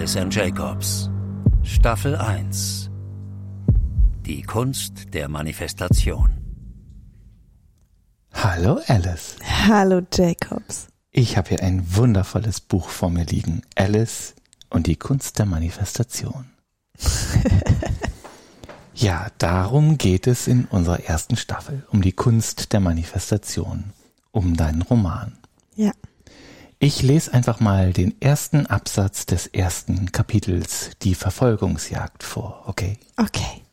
Alice & Jacobs. Staffel 1. Die Kunst der Manifestation. Hallo Alice. Hallo Jacobs. Ich habe hier ein wundervolles Buch vor mir liegen. Alice und die Kunst der Manifestation. Ja, darum geht es in unserer ersten Staffel. Um die Kunst der Manifestation. Um deinen Roman. Ja. Ich lese einfach mal den ersten Absatz des ersten Kapitels, die Verfolgungsjagd, vor, okay? Okay.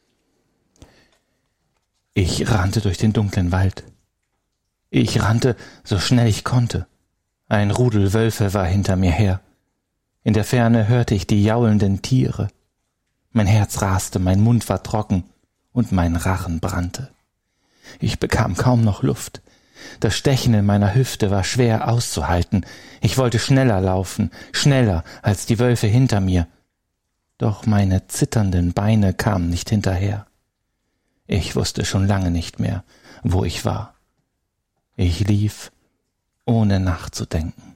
Ich rannte durch den dunklen Wald. Ich rannte, so schnell ich konnte. Ein Rudel Wölfe war hinter mir her. In der Ferne hörte ich die jaulenden Tiere. Mein Herz raste, mein Mund war trocken und mein Rachen brannte. Ich bekam kaum noch Luft. Das Stechen in meiner Hüfte war schwer auszuhalten. Ich wollte schneller laufen, schneller als die Wölfe hinter mir. Doch meine zitternden Beine kamen nicht hinterher. Ich wusste schon lange nicht mehr, wo ich war. Ich lief, ohne nachzudenken.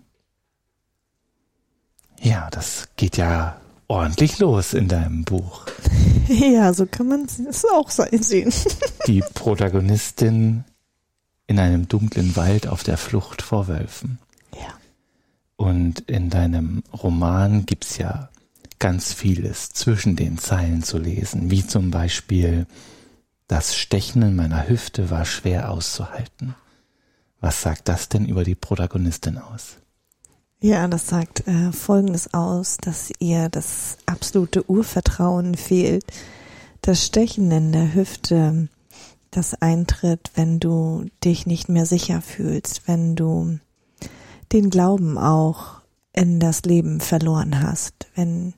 Ja, das geht ja ordentlich los in deinem Buch. Ja, so kann man es auch sehen. Die Protagonistin in einem dunklen Wald auf der Flucht vor Wölfen. Ja. Und in deinem Roman gibt's ja ganz vieles zwischen den Zeilen zu lesen, wie zum Beispiel: Das Stechen in meiner Hüfte war schwer auszuhalten. Was sagt das denn über die Protagonistin aus? Ja, das sagt Folgendes aus, dass ihr das absolute Urvertrauen fehlt. Das Stechen in der Hüfte, das eintritt, wenn du dich nicht mehr sicher fühlst, wenn du den Glauben auch in das Leben verloren hast, wenn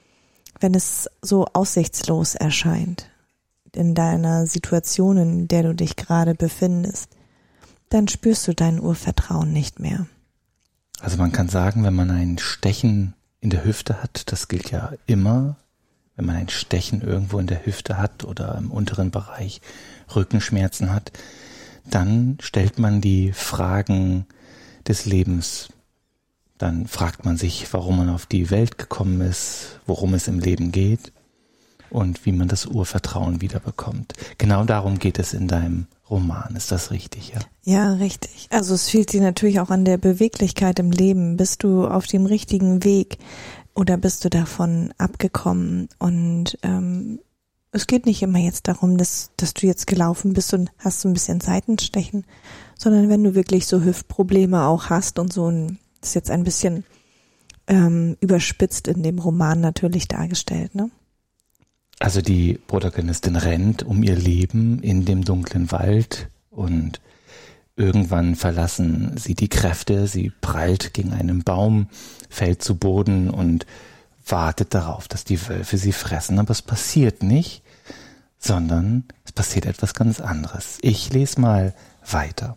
es so aussichtslos erscheint in deiner Situation, in der du dich gerade befindest, dann spürst du dein Urvertrauen nicht mehr. Also man kann sagen, wenn man ein Stechen in der Hüfte hat, das gilt ja immer, wenn man ein Stechen irgendwo in der Hüfte hat oder im unteren Bereich Rückenschmerzen hat, dann stellt man die Fragen des Lebens. Dann fragt man sich, warum man auf die Welt gekommen ist, worum es im Leben geht und wie man das Urvertrauen wiederbekommt. Genau darum geht es in deinem Roman. Ist das richtig, ja? Ja, richtig. Also es fehlt dir natürlich auch an der Beweglichkeit im Leben. Bist du auf dem richtigen Weg oder bist du davon abgekommen? Und es geht nicht immer jetzt darum, dass du jetzt gelaufen bist und hast so ein bisschen Seitenstechen, sondern wenn du wirklich so Hüftprobleme auch hast und so, das ist jetzt ein bisschen überspitzt in dem Roman natürlich dargestellt, ne? Also die Protagonistin rennt um ihr Leben in dem dunklen Wald und irgendwann verlassen sie die Kräfte, sie prallt gegen einen Baum, fällt zu Boden und wartet darauf, dass die Wölfe sie fressen. Aber es passiert nicht, sondern es passiert etwas ganz anderes. Ich lese mal weiter.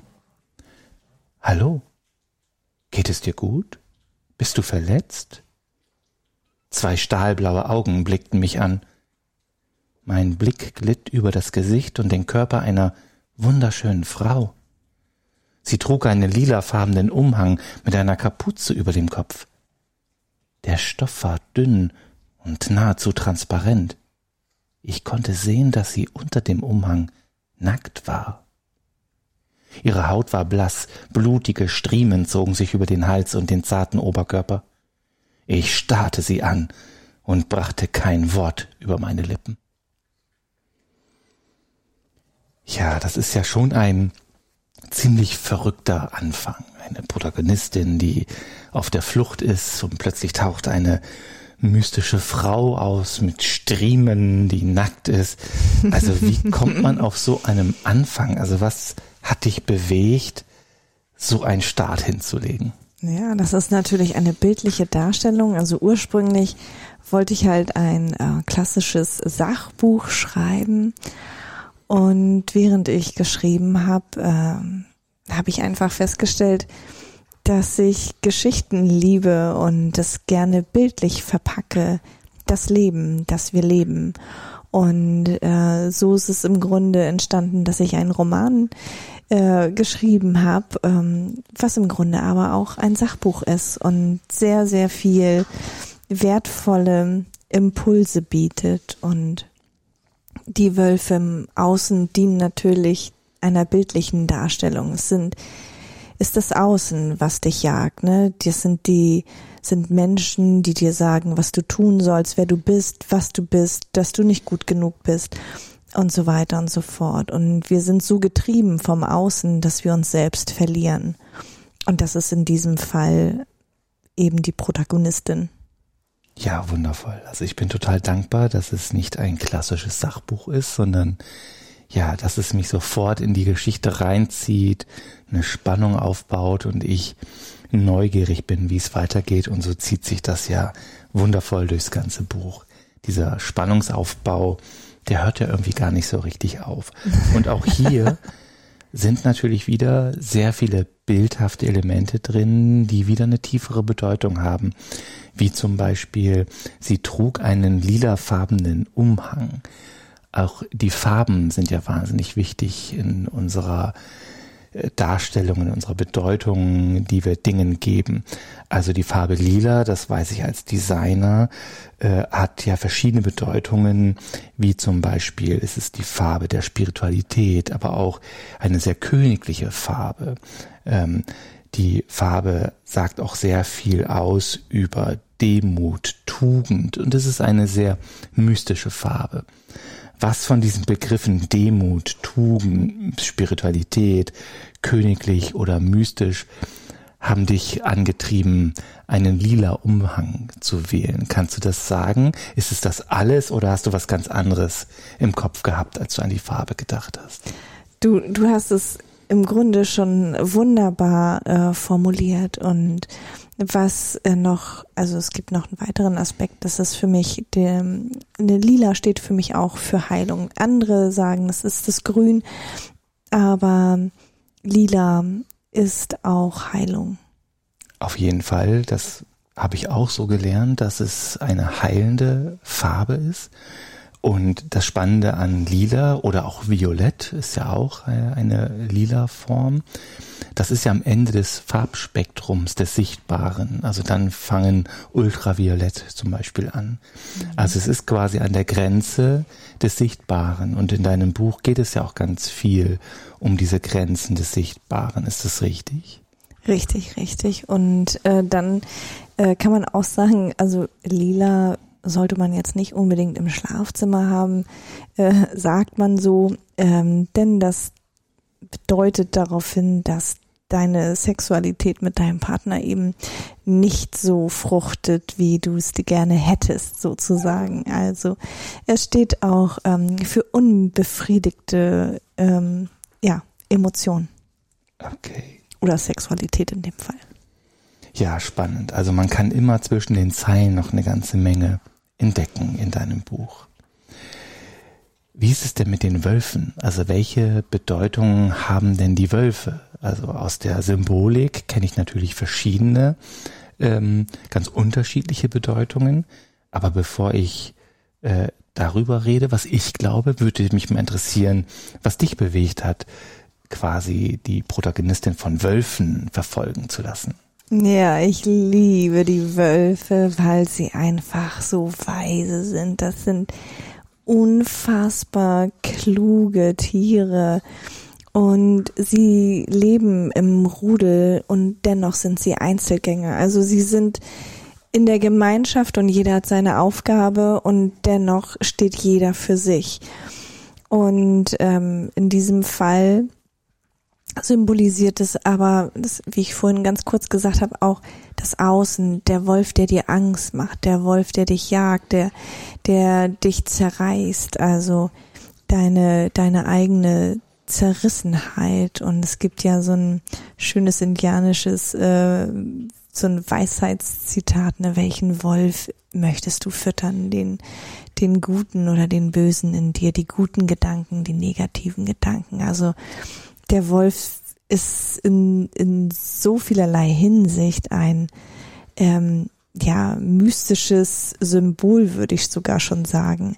Hallo, geht es dir gut? Bist du verletzt? 2 stahlblaue Augen blickten mich an. Mein Blick glitt über das Gesicht und den Körper einer wunderschönen Frau. Sie trug einen lilafarbenen Umhang mit einer Kapuze über dem Kopf. Der Stoff war dünn und nahezu transparent. Ich konnte sehen, dass sie unter dem Umhang nackt war. Ihre Haut war blass, blutige Striemen zogen sich über den Hals und den zarten Oberkörper. Ich starrte sie an und brachte kein Wort über meine Lippen. Ja, das ist ja schon ein ziemlich verrückter Anfang. Eine Protagonistin, die auf der Flucht ist und plötzlich taucht eine mystische Frau aus mit Striemen, die nackt ist. Also wie kommt man auf so einem Anfang? Also was hat dich bewegt, so einen Start hinzulegen? Ja, das ist natürlich eine bildliche Darstellung. Also ursprünglich wollte ich halt ein klassisches Sachbuch schreiben. Und während ich geschrieben habe, habe ich einfach festgestellt, dass ich Geschichten liebe und das gerne bildlich verpacke, das Leben, das wir leben. Und so ist es im Grunde entstanden, dass ich einen Roman geschrieben habe, was im Grunde aber auch ein Sachbuch ist und sehr, sehr viel wertvolle Impulse bietet. Und die Wölfe im Außen dienen natürlich einer bildlichen Darstellung. Ist das Außen, was dich jagt, ne? Das sind Menschen, die dir sagen, was du tun sollst, wer du bist, was du bist, dass du nicht gut genug bist und so weiter und so fort. Und wir sind so getrieben vom Außen, dass wir uns selbst verlieren. Und das ist in diesem Fall eben die Protagonistin. Ja, wundervoll. Also ich bin total dankbar, dass es nicht ein klassisches Sachbuch ist, sondern ja, dass es mich sofort in die Geschichte reinzieht, eine Spannung aufbaut und ich neugierig bin, wie es weitergeht. Und so zieht sich das ja wundervoll durchs ganze Buch. Dieser Spannungsaufbau, der hört ja irgendwie gar nicht so richtig auf. Und auch hier sind natürlich wieder sehr viele bildhafte Elemente drin, die wieder eine tiefere Bedeutung haben. Wie zum Beispiel, sie trug einen lilafarbenen Umhang. Auch die Farben sind ja wahnsinnig wichtig in unserer Darstellung, in unserer Bedeutung, die wir Dingen geben. Also die Farbe Lila, das weiß ich als Designer, hat ja verschiedene Bedeutungen, wie zum Beispiel ist es die Farbe der Spiritualität, aber auch eine sehr königliche Farbe. Die Farbe sagt auch sehr viel aus über Demut, Tugend und es ist eine sehr mystische Farbe. Was von diesen Begriffen Demut, Tugend, Spiritualität, königlich oder mystisch haben dich angetrieben, einen lila Umhang zu wählen? Kannst du das sagen? Ist es das alles oder hast du was ganz anderes im Kopf gehabt, als du an die Farbe gedacht hast? Du hast es im Grunde schon wunderbar formuliert. Und was also es gibt noch einen weiteren Aspekt, das ist für mich, eine Lila steht für mich auch für Heilung. Andere sagen, das ist das Grün, aber Lila ist auch Heilung. Auf jeden Fall, das habe ich auch so gelernt, dass es eine heilende Farbe ist. Und das Spannende an Lila oder auch Violett ist ja auch eine lila Form. Das ist ja am Ende des Farbspektrums des Sichtbaren. Also dann fangen Ultraviolett zum Beispiel an. Also es ist quasi an der Grenze des Sichtbaren. Und in deinem Buch geht es ja auch ganz viel um diese Grenzen des Sichtbaren. Ist das richtig? Richtig, richtig. Und dann kann man auch sagen, also Lila sollte man jetzt nicht unbedingt im Schlafzimmer haben, sagt man so, denn das deutet darauf hin, dass deine Sexualität mit deinem Partner eben nicht so fruchtet, wie du es dir gerne hättest, sozusagen. Also es steht auch für unbefriedigte Emotionen. Okay. Oder Sexualität in dem Fall. Ja, spannend. Also man kann immer zwischen den Zeilen noch eine ganze Menge entdecken in deinem Buch. Wie ist es denn mit den Wölfen? Also welche Bedeutungen haben denn die Wölfe? Also aus der Symbolik kenne ich natürlich verschiedene, ganz unterschiedliche Bedeutungen. Aber bevor ich darüber rede, was ich glaube, würde mich mal interessieren, was dich bewegt hat, quasi die Protagonistin von Wölfen verfolgen zu lassen. Ja, ich liebe die Wölfe, weil sie einfach so weise sind. Das sind unfassbar kluge Tiere und sie leben im Rudel und dennoch sind sie Einzelgänger. Also sie sind in der Gemeinschaft und jeder hat seine Aufgabe und dennoch steht jeder für sich. Und in diesem Fall symbolisiert es aber, das, wie ich vorhin ganz kurz gesagt habe, auch das Außen, der Wolf, der dir Angst macht, der Wolf, der dich jagt, der dich zerreißt, also deine eigene Zerrissenheit. Und es gibt ja so ein schönes indianisches, so ein Weisheitszitat, ne, welchen Wolf möchtest du füttern, den Guten oder den Bösen in dir, die guten Gedanken, die negativen Gedanken, also der Wolf ist in so vielerlei Hinsicht ein mystisches Symbol, würde ich sogar schon sagen.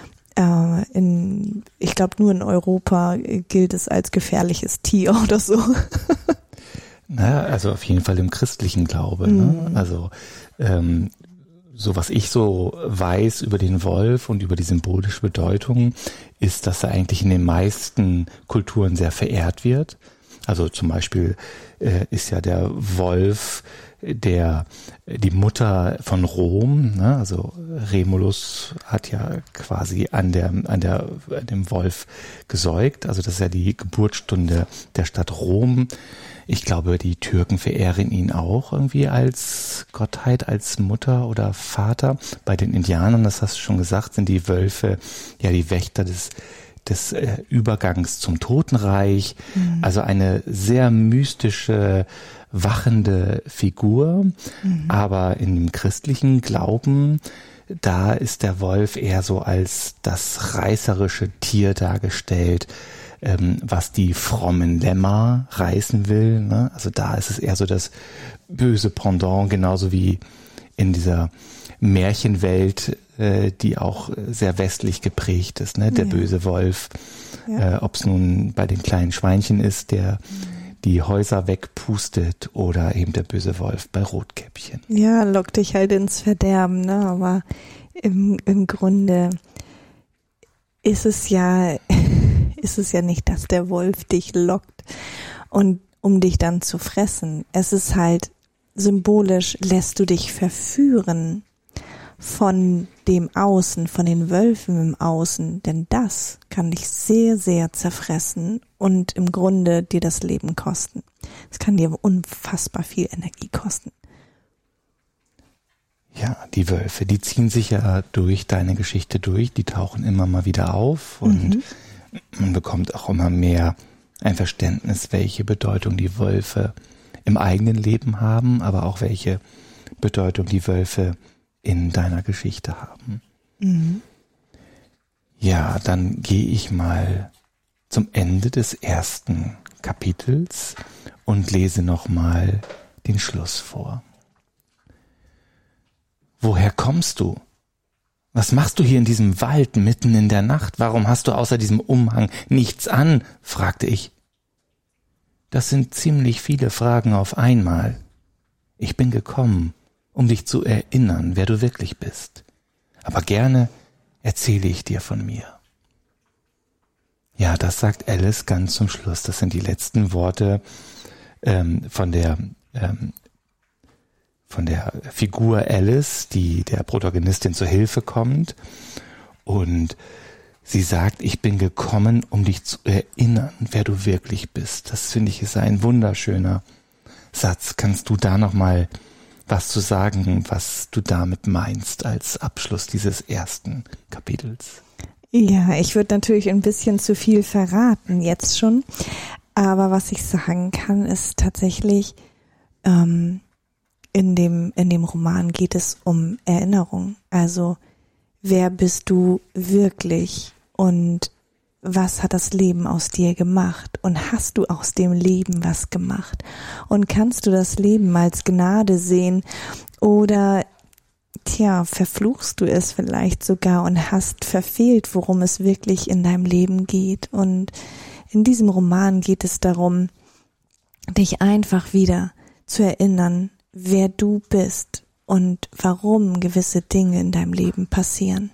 Ich glaube, nur in Europa gilt es als gefährliches Tier oder so. Naja, also auf jeden Fall im christlichen Glaube. Ne? Also so was ich so weiß über den Wolf und über die symbolische Bedeutung, ist, dass er eigentlich in den meisten Kulturen sehr verehrt wird. Also zum Beispiel ist ja der Wolf die Mutter von Rom, ne? Also Remulus hat ja quasi an dem Wolf gesäugt. Also das ist ja die Geburtsstunde der Stadt Rom. Ich glaube, die Türken verehren ihn auch irgendwie als Gottheit, als Mutter oder Vater. Bei den Indianern, das hast du schon gesagt, sind die Wölfe ja die Wächter des Übergangs zum Totenreich. Mhm. Also eine sehr mystische, wachende Figur. Mhm. Aber in dem christlichen Glauben, da ist der Wolf eher so als das reißerische Tier dargestellt, was die frommen Lämmer reißen will. Ne? Also da ist es eher so das böse Pendant, genauso wie in dieser Märchenwelt, die auch sehr westlich geprägt ist, ne? Der böse Wolf, ob es nun bei den kleinen Schweinchen ist, der die Häuser wegpustet, oder eben der böse Wolf bei Rotkäppchen. Ja, lockt dich halt ins Verderben, ne? Aber im Grunde ist es ja nicht, dass der Wolf dich lockt und um dich dann zu fressen. Es ist halt symbolisch, lässt du dich verführen von dem Außen, von den Wölfen im Außen, denn das kann dich sehr, sehr zerfressen und im Grunde dir das Leben kosten. Es kann dir unfassbar viel Energie kosten. Ja, die Wölfe, die ziehen sich ja durch deine Geschichte durch, die tauchen immer mal wieder auf und man bekommt auch immer mehr ein Verständnis, welche Bedeutung die Wölfe im eigenen Leben haben, aber auch welche Bedeutung die Wölfe in deiner Geschichte haben. Mhm. Ja, dann gehe ich mal zum Ende des ersten Kapitels und lese nochmal den Schluss vor. Woher kommst du? Was machst du hier in diesem Wald mitten in der Nacht? Warum hast du außer diesem Umhang nichts an? Fragte ich. Das sind ziemlich viele Fragen auf einmal. Ich bin gekommen, um dich zu erinnern, wer du wirklich bist. Aber gerne erzähle ich dir von mir. Ja, das sagt Alice ganz zum Schluss. Das sind die letzten Worte von der Figur Alice, die der Protagonistin zur Hilfe kommt. Und sie sagt, ich bin gekommen, um dich zu erinnern, wer du wirklich bist. Das finde ich ist ein wunderschöner Satz. Kannst du da nochmal was zu sagen, was du damit meinst als Abschluss dieses ersten Kapitels? Ja, ich würde natürlich ein bisschen zu viel verraten jetzt schon. Aber was ich sagen kann, ist tatsächlich, in dem Roman geht es um Erinnerung. Also, wer bist du wirklich und was hat das Leben aus dir gemacht? Und hast du aus dem Leben was gemacht? Und kannst du das Leben als Gnade sehen oder, verfluchst du es vielleicht sogar und hast verfehlt, worum es wirklich in deinem Leben geht? Und in diesem Roman geht es darum, dich einfach wieder zu erinnern, wer du bist und warum gewisse Dinge in deinem Leben passieren.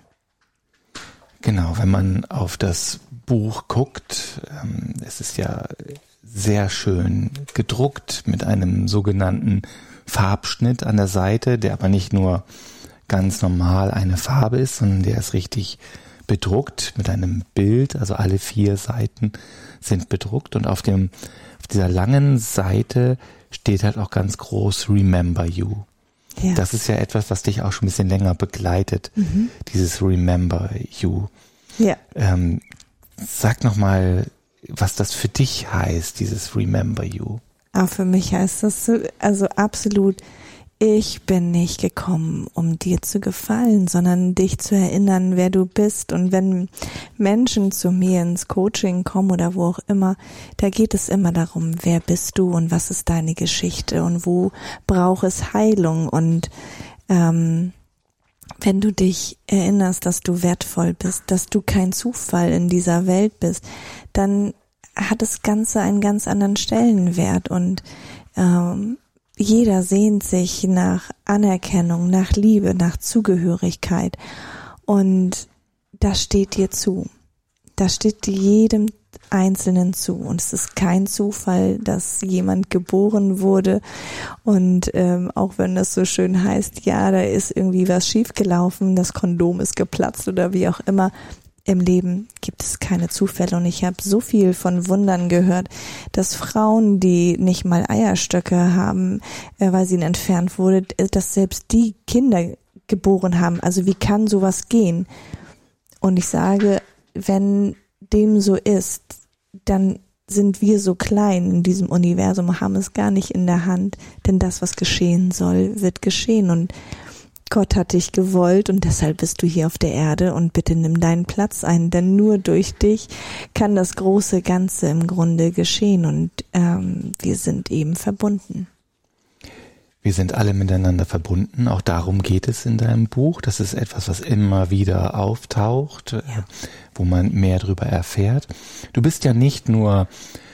Genau, wenn man auf das Buch guckt, es ist ja sehr schön gedruckt mit einem sogenannten Farbschnitt an der Seite, der aber nicht nur ganz normal eine Farbe ist, sondern der ist richtig bedruckt mit einem Bild, also alle 4 Seiten sind bedruckt und auf dieser langen Seite steht halt auch ganz groß Remember You. Ja. Das ist ja etwas, was dich auch schon ein bisschen länger begleitet, dieses Remember You. Ja. Sag nochmal, was das für dich heißt, dieses Remember You. Auch für mich heißt das so, also absolut, ich bin nicht gekommen, um dir zu gefallen, sondern dich zu erinnern, wer du bist. Und wenn Menschen zu mir ins Coaching kommen oder wo auch immer, da geht es immer darum, wer bist du und was ist deine Geschichte und wo braucht es Heilung. Und wenn du dich erinnerst, dass du wertvoll bist, dass du kein Zufall in dieser Welt bist, dann hat das Ganze einen ganz anderen Stellenwert und jeder sehnt sich nach Anerkennung, nach Liebe, nach Zugehörigkeit. Und das steht dir zu. Das steht jedem Einzelnen zu. Und es ist kein Zufall, dass jemand geboren wurde. Und auch wenn das so schön heißt, ja, da ist irgendwie was schiefgelaufen, das Kondom ist geplatzt oder wie auch immer. Im Leben gibt es keine Zufälle. Und ich habe so viel von Wundern gehört, dass Frauen, die nicht mal Eierstöcke haben, weil sie ihnen entfernt wurde, dass selbst die Kinder geboren haben. Also wie kann sowas gehen? Und ich sage, wenn dem so ist, dann sind wir so klein in diesem Universum, haben es gar nicht in der Hand, denn das, was geschehen soll, wird geschehen. Und Gott hat dich gewollt und deshalb bist du hier auf der Erde und bitte nimm deinen Platz ein, denn nur durch dich kann das große Ganze im Grunde geschehen und wir sind eben verbunden. Wir sind alle miteinander verbunden, auch darum geht es in deinem Buch. Das ist etwas, was immer wieder auftaucht, wo man mehr darüber erfährt. Du bist ja nicht nur,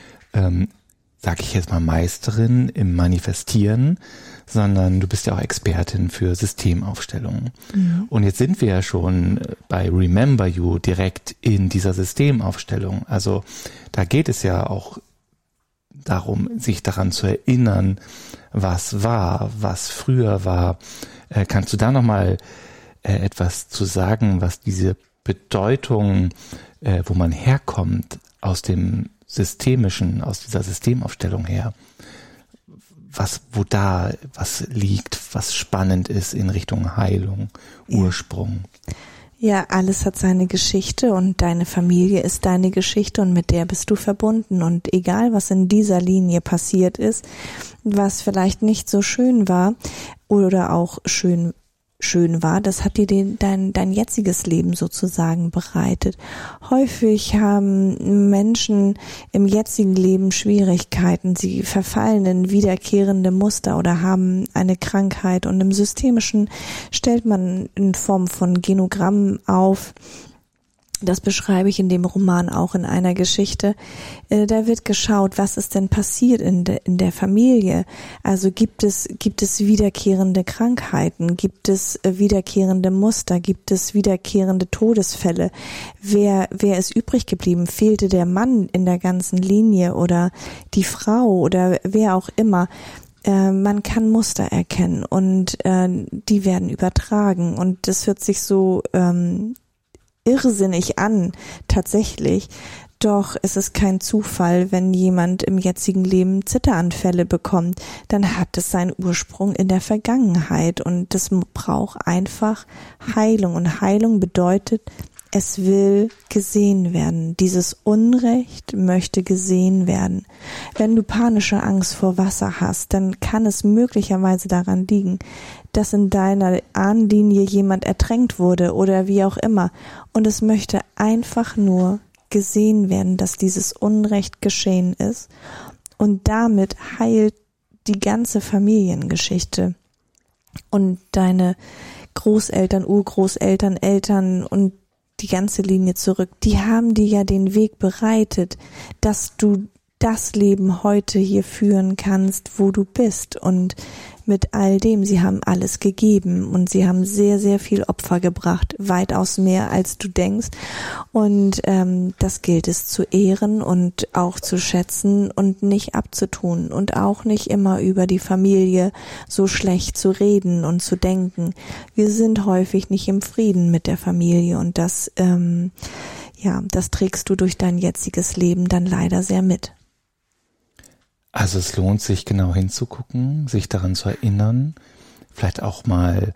sag ich jetzt mal, Meisterin im Manifestieren, sondern du bist ja auch Expertin für Systemaufstellungen. Mhm. Und jetzt sind wir ja schon bei Remember You direkt in dieser Systemaufstellung. Also da geht es ja auch darum, sich daran zu erinnern, was war, was früher war. Kannst du da nochmal etwas zu sagen, was diese Bedeutung, wo man herkommt, aus dem Systemischen, aus dieser Systemaufstellung her, was liegt, was spannend ist in Richtung Heilung, Ursprung. Ja, alles hat seine Geschichte und deine Familie ist deine Geschichte und mit der bist du verbunden. Und egal, was in dieser Linie passiert ist, was vielleicht nicht so schön war oder auch schön war, das hat dir dein jetziges Leben sozusagen bereitet. Häufig haben Menschen im jetzigen Leben Schwierigkeiten, sie verfallen in wiederkehrende Muster oder haben eine Krankheit und im Systemischen stellt man in Form von Genogrammen auf. Das beschreibe ich in dem Roman auch in einer Geschichte. Da wird geschaut, was ist denn passiert in der Familie? Also gibt es wiederkehrende Krankheiten? Gibt es wiederkehrende Muster? Gibt es wiederkehrende Todesfälle? Wer ist übrig geblieben? Fehlte der Mann in der ganzen Linie oder die Frau oder wer auch immer? Man kann Muster erkennen und die werden übertragen und das hört sich so irrsinnig an, tatsächlich. Doch es ist kein Zufall, wenn jemand im jetzigen Leben Zitteranfälle bekommt, dann hat es seinen Ursprung in der Vergangenheit und das braucht einfach Heilung. Und Heilung bedeutet, es will gesehen werden. Dieses Unrecht möchte gesehen werden. Wenn du panische Angst vor Wasser hast, dann kann es möglicherweise daran liegen, dass in deiner Ahnenlinie jemand ertränkt wurde oder wie auch immer. Und es möchte einfach nur gesehen werden, dass dieses Unrecht geschehen ist. Und damit heilt die ganze Familiengeschichte. Und deine Großeltern, Urgroßeltern, Eltern und die ganze Linie zurück, die haben dir ja den Weg bereitet, dass du das Leben heute hier führen kannst, wo du bist. Und mit all dem, sie haben alles gegeben und sie haben sehr, sehr viel Opfer gebracht, weitaus mehr als du denkst. Und das gilt es zu ehren und auch zu schätzen und nicht abzutun und auch nicht immer über die Familie so schlecht zu reden und zu denken. Wir sind häufig nicht im Frieden mit der Familie und das trägst du durch dein jetziges Leben dann leider sehr mit. Also es lohnt sich genau hinzugucken, sich daran zu erinnern, vielleicht auch mal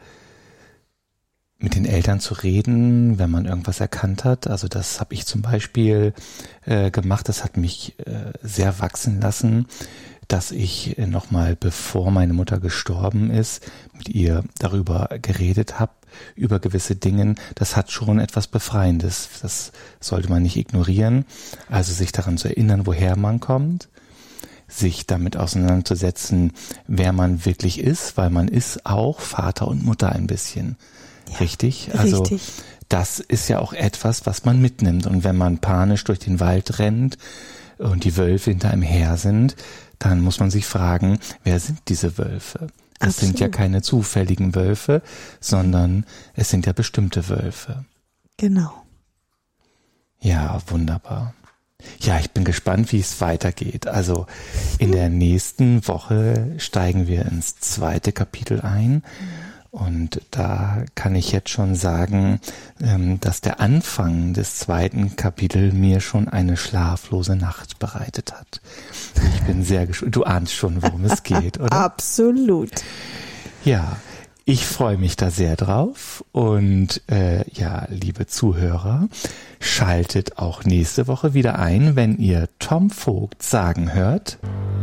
mit den Eltern zu reden, wenn man irgendwas erkannt hat. Also das habe ich zum Beispiel gemacht, das hat mich sehr wachsen lassen, dass ich nochmal, bevor meine Mutter gestorben ist, mit ihr darüber geredet habe, über gewisse Dinge. Das hat schon etwas Befreiendes, das sollte man nicht ignorieren. Also sich daran zu erinnern, woher man kommt, sich damit auseinanderzusetzen, wer man wirklich ist, weil man ist auch Vater und Mutter ein bisschen. Ja, richtig? Also richtig. Das ist ja auch etwas, was man mitnimmt. Und wenn man panisch durch den Wald rennt und die Wölfe hinter einem her sind, dann muss man sich fragen, wer sind diese Wölfe? Es sind ja keine zufälligen Wölfe, sondern es sind ja bestimmte Wölfe. Genau. Ja, wunderbar. Ja, ich bin gespannt, wie es weitergeht. Also in der nächsten Woche steigen wir ins 2. Kapitel ein. Und da kann ich jetzt schon sagen, dass der Anfang des 2. Kapitels mir schon eine schlaflose Nacht bereitet hat. Ich bin sehr gespannt. Du ahnst schon, worum es geht, oder? Absolut. Ja, ich freue mich da sehr drauf. Und ja, liebe Zuhörer, schaltet auch nächste Woche wieder ein, wenn ihr Tom Vogt sagen hört.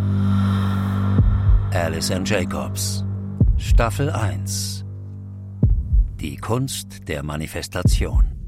Alice and Jacobs, Staffel 1. Die Kunst der Manifestation.